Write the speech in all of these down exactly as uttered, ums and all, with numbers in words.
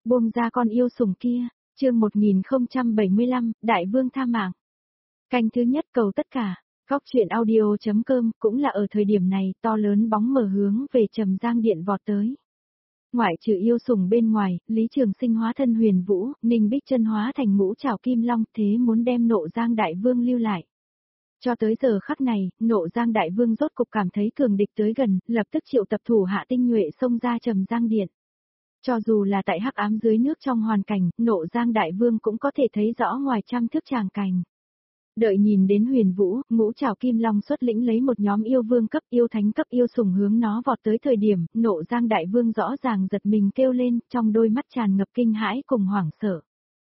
Buông ra con yêu sủng kia, chương một nghìn không trăm bảy mươi lăm, Đại Vương tha mạng. Canh thứ nhất cầu tất cả, góc truyện audio.com cũng là ở thời điểm này to lớn bóng mờ hướng về Trầm Giang Điện vọt tới. Ngoại trừ yêu sủng bên ngoài, Lý Trường Sinh hóa thân Huyền Vũ, Ninh Bích Chân hóa thành Ngũ Trảo Kim Long thế muốn đem Nộ Giang Đại Vương lưu lại. Cho tới giờ khắc này, Nộ Giang Đại Vương rốt cục cảm thấy cường địch tới gần, lập tức triệu tập thủ hạ tinh nhuệ xông ra Trầm Giang Điện. Cho dù là tại hắc ám dưới nước trong hoàn cảnh, Nộ Giang Đại Vương cũng có thể thấy rõ ngoài trăm thước tràng cảnh. Đợi nhìn đến Huyền Vũ, Ngũ Trảo Kim Long xuất lĩnh lấy một nhóm yêu vương cấp yêu thánh cấp yêu sủng hướng nó vọt tới thời điểm, Nộ Giang Đại Vương rõ ràng giật mình kêu lên, trong đôi mắt tràn ngập kinh hãi cùng hoảng sợ.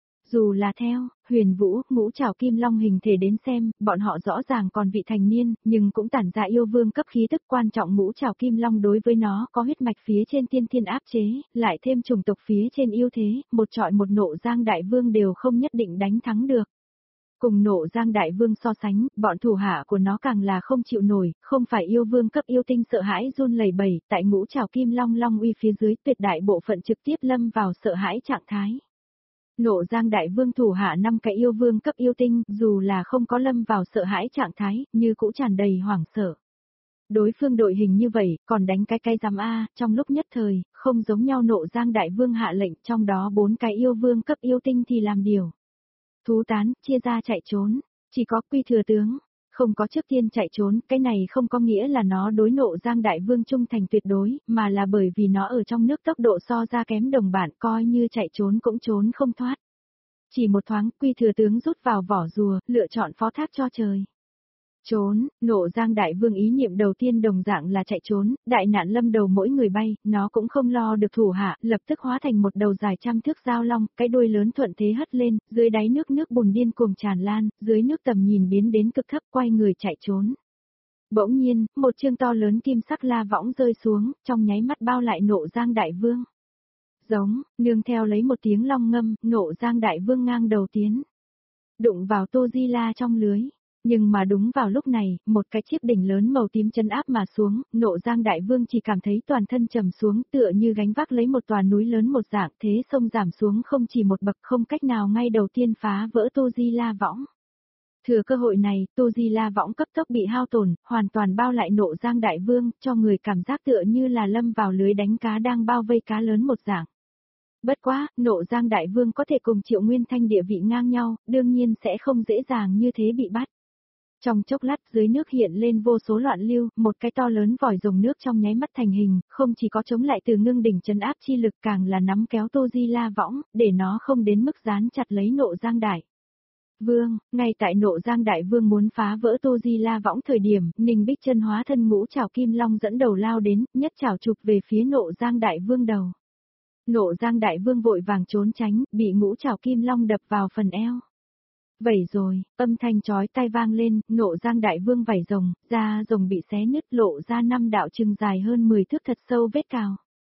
Dù là theo, Huyền Vũ, Ngũ Trảo Kim Long hình thể đến xem, bọn họ rõ ràng còn vị thành niên, nhưng cũng tản ra yêu vương cấp khí tức quan trọng. Ngũ Trảo Kim Long đối với nó có huyết mạch phía trên tiên thiên áp chế, lại thêm chủng tộc phía trên yêu thế, một trọi một Nộ Giang Đại Vương đều không nhất định đánh thắng được. Cùng Nộ Giang Đại Vương so sánh, bọn thủ hạ của nó càng là không chịu nổi, không phải yêu vương cấp yêu tinh sợ hãi run lẩy bẩy, tại Ngũ Trảo Kim Long long uy phía dưới tuyệt đại bộ phận trực tiếp lâm vào sợ hãi trạng thái. Nộ Giang Đại Vương thủ hạ năm cái yêu vương cấp yêu tinh, dù là không có lâm vào sợ hãi trạng thái, như cũng tràn đầy hoảng sợ. Đối phương đội hình như vậy, còn đánh cái cái giám A, trong lúc nhất thời, không giống nhau. Nộ Giang Đại Vương hạ lệnh, trong đó bốn cái yêu vương cấp yêu tinh thì làm điều. Thú tán, chia ra chạy trốn, chỉ có Quy Thừa Tướng, không có trước tiên chạy trốn, cái này không có nghĩa là nó đối Nộ Giang Đại Vương trung thành tuyệt đối, mà là bởi vì nó ở trong nước tốc độ so ra kém đồng bạn, coi như chạy trốn cũng trốn không thoát. Chỉ một thoáng, Quy Thừa Tướng rút vào vỏ rùa, lựa chọn phó thác cho trời. Trốn, Nộ Giang Đại Vương ý niệm đầu tiên đồng dạng là chạy trốn, đại nạn lâm đầu mỗi người bay, nó cũng không lo được thủ hạ, lập tức hóa thành một đầu dài trăm thước dao long, cái đuôi lớn thuận thế hất lên, dưới đáy nước nước bùn điên cuồng tràn lan, dưới nước tầm nhìn biến đến cực thấp, quay người chạy trốn. Bỗng nhiên, một chương to lớn kim sắc la võng rơi xuống, trong nháy mắt bao lại Nộ Giang Đại Vương. Giống, nương theo lấy một tiếng long ngâm, Nộ Giang Đại Vương ngang đầu tiến. Đụng vào Tô Di La trong lưới. Nhưng mà đúng vào lúc này, một cái chiếc đỉnh lớn màu tím chân áp mà xuống, Nộ Giang Đại Vương chỉ cảm thấy toàn thân trầm xuống tựa như gánh vác lấy một tòa núi lớn một dạng, thế sông giảm xuống không chỉ một bậc, không cách nào ngay đầu tiên phá vỡ Tô Di La võng. Thừa cơ hội này, Tô Di La võng cấp tốc bị hao tổn, hoàn toàn bao lại Nộ Giang Đại Vương, cho người cảm giác tựa như là lâm vào lưới đánh cá đang bao vây cá lớn một dạng. Bất quá, Nộ Giang Đại Vương có thể cùng Triệu Nguyên Thanh địa vị ngang nhau, đương nhiên sẽ không dễ dàng như thế bị bắt. Trong chốc lát dưới nước hiện lên vô số loạn lưu, một cái to lớn vòi rồng nước trong nháy mắt thành hình, không chỉ có chống lại từ ngưng đỉnh trấn áp chi lực, càng là nắm kéo Tô Di La võng, để nó không đến mức dán chặt lấy Nộ Giang Đại Vương. Ngay tại Nộ Giang Đại Vương muốn phá vỡ Tô Di La võng thời điểm, Ninh Bích Chân hóa thân Ngũ Trảo Kim Long dẫn đầu lao đến, nhất trảo chụp về phía Nộ Giang Đại Vương đầu. Nộ Giang Đại Vương vội vàng trốn tránh, bị Ngũ Trảo Kim Long đập vào phần eo. Vậy rồi, âm thanh chói tai vang lên, Nộ Giang Đại Vương vảy rồng, da rồng bị xé nứt lộ ra năm đạo chừng dài hơn mười thước thật sâu vết cào.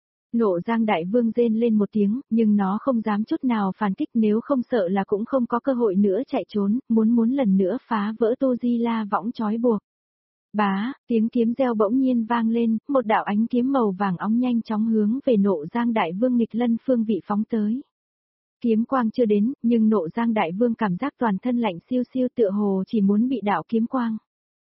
Nộ Giang Đại Vương rên lên một tiếng, nhưng nó không dám chút nào phản kích, nếu không sợ là cũng không có cơ hội nữa chạy trốn, muốn muốn lần nữa phá vỡ Tô Di La võng trói buộc. Bá, tiếng kiếm reo bỗng nhiên vang lên, một đạo ánh kiếm màu vàng óng nhanh chóng hướng về Nộ Giang Đại Vương nghịch lân phương vị phóng tới. Kiếm quang chưa đến, nhưng Nộ Giang Đại Vương cảm giác toàn thân lạnh siêu siêu tựa hồ chỉ muốn bị đạo kiếm quang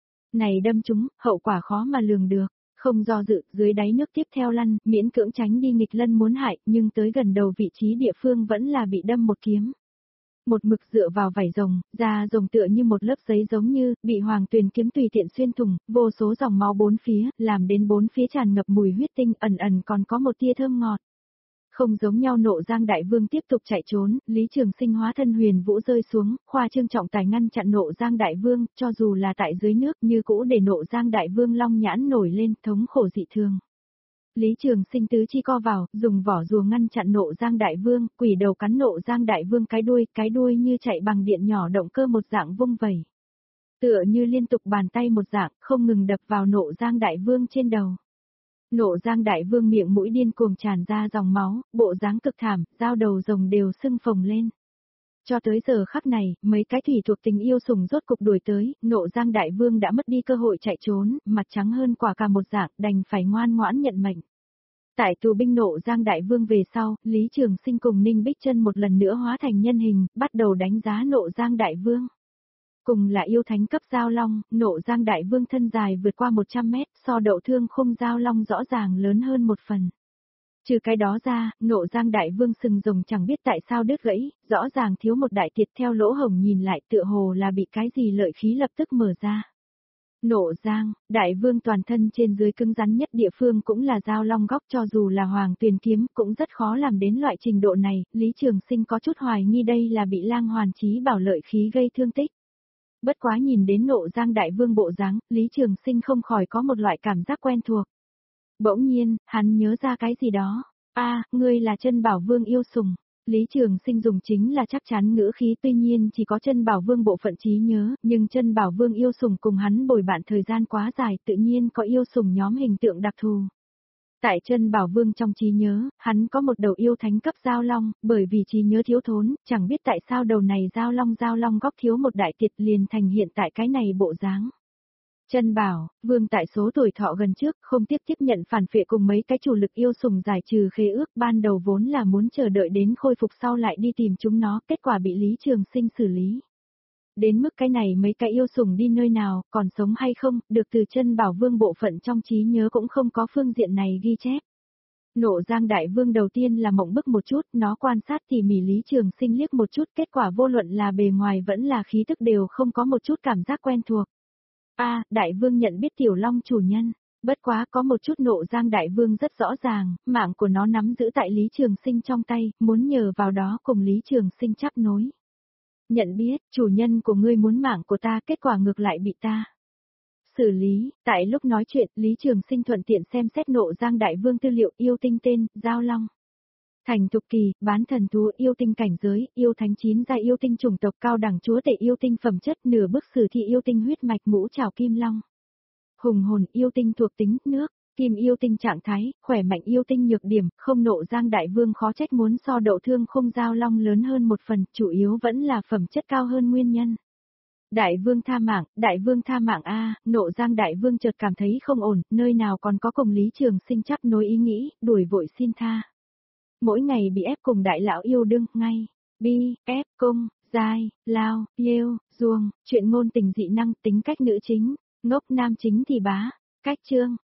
này đâm trúng, hậu quả khó mà lường được, không do dự, dưới đáy nước tiếp theo lăn, miễn cưỡng tránh đi nghịch lân muốn hại, nhưng tới gần đầu vị trí địa phương vẫn là bị đâm một kiếm. Một mực dựa vào vảy rồng, da rồng tựa như một lớp giấy giống như, bị Hoàng Tuyền kiếm tùy tiện xuyên thủng, vô số dòng máu bốn phía, làm đến bốn phía tràn ngập mùi huyết tinh, ẩn ẩn còn có một tia thơm ngọt. Không giống nhau. Nộ Giang Đại Vương tiếp tục chạy trốn, Lý Trường Sinh hóa thân Huyền Vũ rơi xuống, khoa trương trọng tài ngăn chặn Nộ Giang Đại Vương, cho dù là tại dưới nước như cũ để Nộ Giang Đại Vương long nhãn nổi lên, thống khổ dị thường. Lý Trường Sinh tứ chi co vào, dùng vỏ rùa ngăn chặn Nộ Giang Đại Vương, quỷ đầu cắn Nộ Giang Đại Vương cái đuôi, cái đuôi như chạy bằng điện nhỏ động cơ một dạng vung vẩy. Tựa như liên tục bàn tay một dạng, không ngừng đập vào Nộ Giang Đại Vương trên đầu. Nộ Giang Đại Vương miệng mũi điên cuồng tràn ra dòng máu, bộ dáng cực thảm, dao đầu rồng đều sưng phồng lên. Cho tới giờ khắc này, mấy cái thủy thuộc tình yêu sủng rốt cục đuổi tới, Nộ Giang Đại Vương đã mất đi cơ hội chạy trốn, mặt trắng hơn quả cà một dạng, đành phải ngoan ngoãn nhận mệnh. Tại tù binh nộ Giang Đại Vương về sau, Lý Trường Sinh cùng Ninh Bích Chân một lần nữa hóa thành nhân hình, bắt đầu đánh giá nộ Giang Đại Vương. Cùng là yêu thánh cấp giao long, nộ Giang Đại Vương thân dài vượt qua một trăm mét, so đậu thương khung giao long rõ ràng lớn hơn một phần. Trừ cái đó ra, nộ Giang Đại Vương sừng rồng chẳng biết tại sao đứt gãy, rõ ràng thiếu một đại tiệt, theo lỗ hổng nhìn lại tựa hồ là bị cái gì lợi khí lập tức mở ra. Nộ Giang, Đại Vương toàn thân trên dưới cứng rắn nhất địa phương cũng là giao long góc, cho dù là hoàng tuyền kiếm cũng rất khó làm đến loại trình độ này, Lý Trường Sinh có chút hoài nghi đây là bị lang hoàn chí bảo lợi khí gây thương tích. Bất quá nhìn đến nộ Giang Đại Vương bộ dáng, Lý Trường Sinh không khỏi có một loại cảm giác quen thuộc. Bỗng nhiên, hắn nhớ ra cái gì đó. A, ngươi là Chân Bảo Vương yêu sủng. Lý Trường Sinh dùng chính là chắc chắn ngữ khí, tuy nhiên chỉ có Chân Bảo Vương bộ phận trí nhớ, nhưng Chân Bảo Vương yêu sủng cùng hắn bồi bạn thời gian quá dài, tự nhiên có yêu sủng nhóm hình tượng đặc thù. Tại Chân Bảo Vương trong trí nhớ, hắn có một đầu yêu thánh cấp giao long, bởi vì trí nhớ thiếu thốn, chẳng biết tại sao đầu này giao long giao long góc thiếu một đại tiệt liền thành hiện tại cái này bộ dáng. Chân Bảo, Vương tại số tuổi thọ gần trước, không tiếp tiếp nhận phản phệ cùng mấy cái chủ lực yêu sủng giải trừ khế ước, ban đầu vốn là muốn chờ đợi đến khôi phục sau lại đi tìm chúng nó, kết quả bị Lý Trường Sinh xử lý. Đến mức cái này mấy cái yêu sủng đi nơi nào, còn sống hay không, được từ Chân Bảo Vương bộ phận trong trí nhớ cũng không có phương diện này ghi chép. Nộ Giang Đại Vương đầu tiên là mộng bức một chút, nó quan sát tỉ mỉ Lý Trường Sinh liếc một chút, kết quả vô luận là bề ngoài vẫn là khí tức đều không có một chút cảm giác quen thuộc. A, Đại Vương nhận biết Tiểu Long chủ nhân, bất quá có một chút nộ Giang Đại Vương rất rõ ràng, mạng của nó nắm giữ tại Lý Trường Sinh trong tay, muốn nhờ vào đó cùng Lý Trường Sinh chắp nối. Nhận biết, chủ nhân của ngươi muốn mạng của ta, kết quả ngược lại bị ta xử lý. Tại lúc nói chuyện, Lý Trường Sinh thuận tiện xem xét nộ Giang Đại Vương tư liệu, yêu tinh tên, Giao Long. Thành thục kỳ, bán thần thú, yêu tinh cảnh giới, yêu thánh chín giai yêu tinh chủng tộc, cao đẳng chúa tể yêu tinh phẩm chất, nửa bước sử thi yêu tinh huyết mạch, ngũ trảo kim long. Hùng hồn yêu tinh thuộc tính, nước, kim yêu tinh trạng thái, khỏe mạnh yêu tinh nhược điểm, không nộ Giang Đại Vương khó trách muốn so đậu thương không giao long lớn hơn một phần, chủ yếu vẫn là phẩm chất cao hơn nguyên nhân. Đại Vương tha mạng, Đại Vương tha mạng a, nộ Giang Đại Vương chợt cảm thấy không ổn, nơi nào còn có cùng Lý Trường Sinh chắp nối ý nghĩ, đuổi vội xin tha. Mỗi ngày bị ép cùng đại lão yêu đương, ngay, bi, ép, cung, giai, lao, yêu, ruồng, chuyện ngôn tình dị năng, tính cách nữ chính, ngốc nam chính thì bá, cách chương.